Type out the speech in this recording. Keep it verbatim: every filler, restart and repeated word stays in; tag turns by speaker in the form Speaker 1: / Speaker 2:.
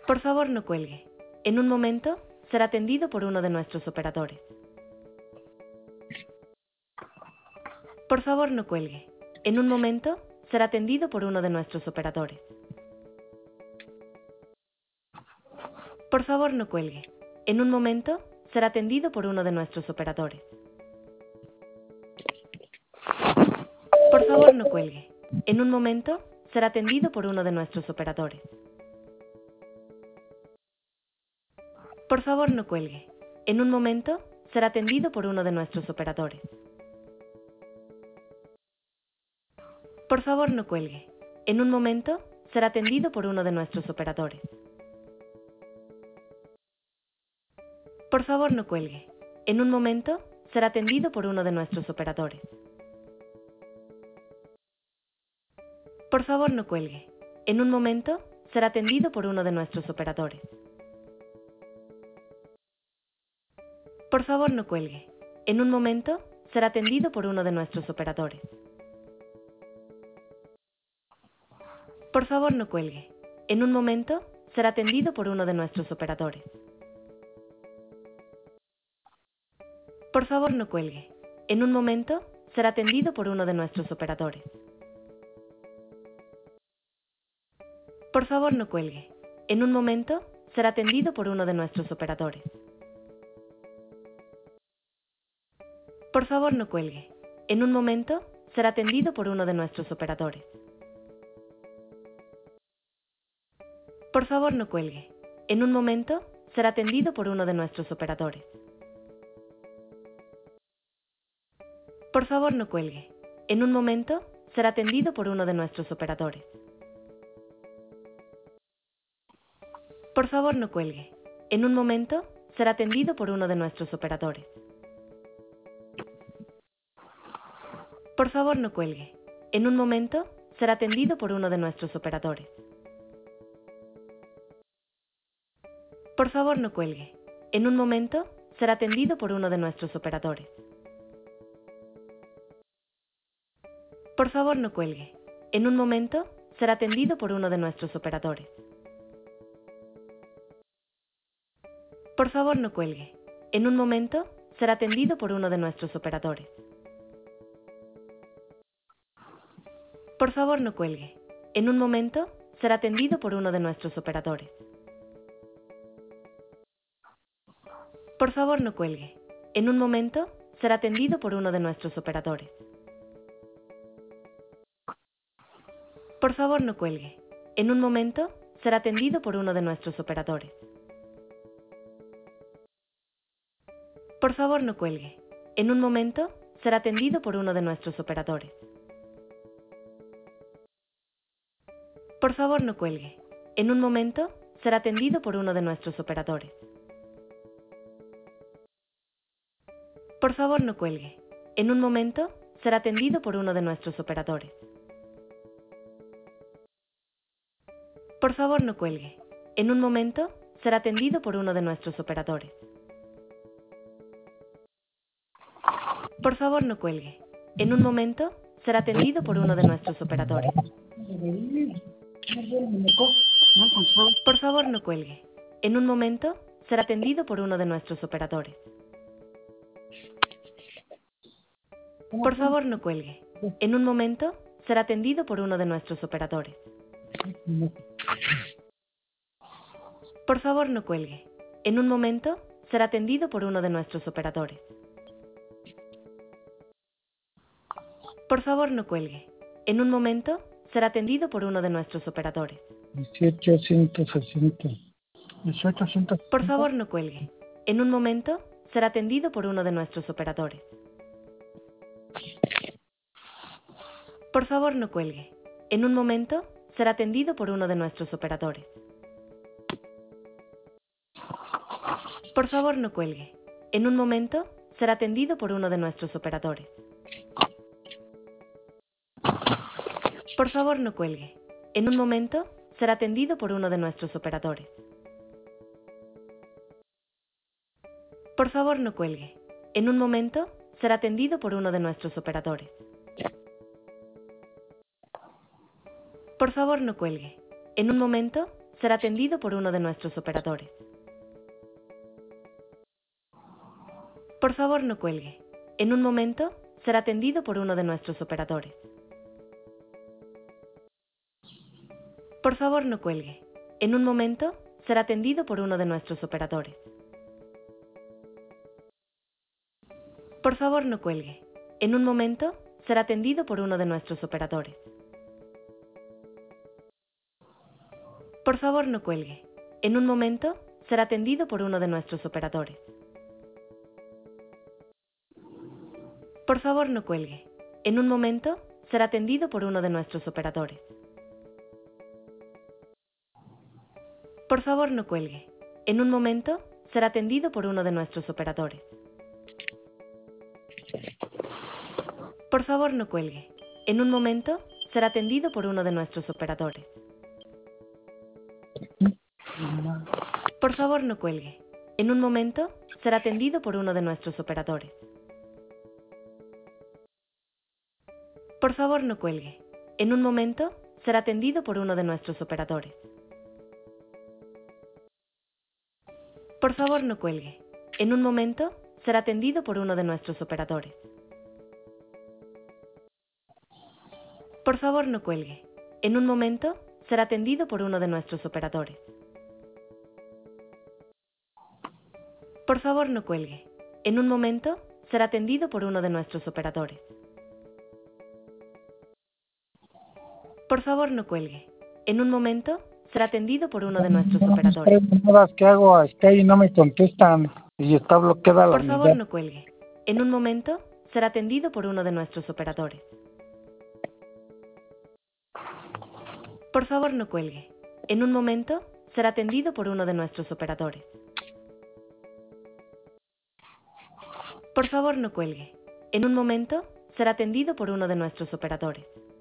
Speaker 1: Por favor, no cuelgue. En un momento, será atendido por uno de nuestros operadores. Por favor, no cuelgue. En un momento, será atendido por uno de nuestros operadores. Por favor, no cuelgue. En un momento, será atendido por uno de nuestros operadores. Por favor, no cuelgue. En un momento, será atendido por uno de nuestros operadores. Por favor, no cuelgue. En un momento, será atendido por uno de nuestros operadores. Por favor, no cuelgue. En un momento, será atendido por uno de nuestros operadores. Por favor, no cuelgue. En un momento, será atendido por uno de nuestros operadores. Por favor, no cuelgue. En un momento, será atendido por uno de nuestros operadores. Por favor, no cuelgue. En un momento, será atendido por uno de nuestros operadores. Por favor, no cuelgue. En un momento, será atendido por uno de nuestros operadores. Por favor, no cuelgue. En un momento, será atendido por uno de nuestros operadores. Por favor, no cuelgue. En un momento, será atendido por uno de nuestros operadores. Por favor, no cuelgue. En un momento, será atendido por uno de nuestros operadores. Por favor, no cuelgue. En un momento, será atendido por uno de nuestros operadores. Por favor, no cuelgue. En un momento, será atendido por uno de nuestros operadores. Por favor, no cuelgue. En un momento, será atendido por uno de nuestros operadores. Por favor, no cuelgue. En un momento, será atendido por uno de nuestros operadores. Por favor, no cuelgue. En un momento, será atendido por uno de nuestros operadores. Por favor, no cuelgue. En un momento, será atendido por uno de nuestros operadores. Por favor, no cuelgue. En un momento, será atendido por uno de nuestros operadores. Por favor, no cuelgue. En un momento, será atendido por uno de nuestros operadores. Por favor, no cuelgue. En un momento, será atendido por uno de nuestros operadores. Por favor, no cuelgue. En un momento, será atendido por uno de nuestros operadores. Por favor, no cuelgue. En un momento, será atendido por uno de nuestros operadores. Por favor, no cuelgue. En un momento, será atendido por uno de nuestros operadores. Por favor, no cuelgue. En un momento, será atendido por uno de nuestros operadores. Por favor, no cuelgue. En un momento, será atendido por uno de nuestros operadores. Por favor, no cuelgue. En un momento, será atendido por uno de nuestros operadores. Por favor, no cuelgue. En un momento, será atendido por uno de nuestros operadores. Por favor, no cuelgue. En un momento, será atendido por uno de nuestros operadores. Por favor, no cuelgue. En un momento, será atendido por uno de nuestros operadores. Por favor, no cuelgue. En un momento, será atendido por uno de nuestros operadores.
Speaker 2: dieciocho ciento sesenta. dieciocho ciento sesenta.
Speaker 1: Por favor, no cuelgue. En un momento, será atendido por uno de nuestros operadores. Por favor, no cuelgue. En un momento, será atendido por uno de nuestros operadores. Por favor, no cuelgue. En un momento, será atendido por uno de nuestros operadores. Por favor, no cuelgue. En un momento, será atendido por uno de nuestros operadores. Por favor, no cuelgue. En un momento, será atendido por uno de nuestros operadores. Por favor, no cuelgue. En un momento, será atendido por uno de nuestros operadores. Por favor, no cuelgue. En un momento, será atendido por uno de nuestros operadores. Por favor, no cuelgue. En un momento, será atendido por uno de nuestros operadores. Por favor, no cuelgue. En un momento, será atendido por uno de nuestros operadores. Por favor, no cuelgue. En un momento, será atendido por uno de nuestros operadores. Por favor, no cuelgue. En un momento, será atendido por uno de nuestros operadores. Por favor, no cuelgue. En un momento, será atendido por uno de nuestros operadores. Por favor, no cuelgue. En un momento, será atendido por uno de nuestros operadores. Por favor, no cuelgue. En un momento, será atendido por uno de nuestros operadores. Por favor, no cuelgue. En un momento, será atendido por uno de nuestros operadores. Por favor, no cuelgue. En un momento, será atendido por uno de nuestros operadores. Por favor, no cuelgue. En un momento, será atendido por uno de nuestros operadores. Por favor, no cuelgue. En un momento, será atendido por uno de nuestros operadores. Por favor, no cuelgue. En un momento, será atendido por uno de nuestros operadores.
Speaker 2: ¿Qué hago? Está ahí y no me contestan y está bloqueada la
Speaker 1: Por
Speaker 2: unidad.
Speaker 1: favor, no cuelgue. En un momento, será atendido por uno de nuestros operadores. Por favor, no cuelgue. En un momento, será atendido por uno de nuestros operadores. Por favor, no cuelgue. En un momento, será atendido por uno de nuestros operadores.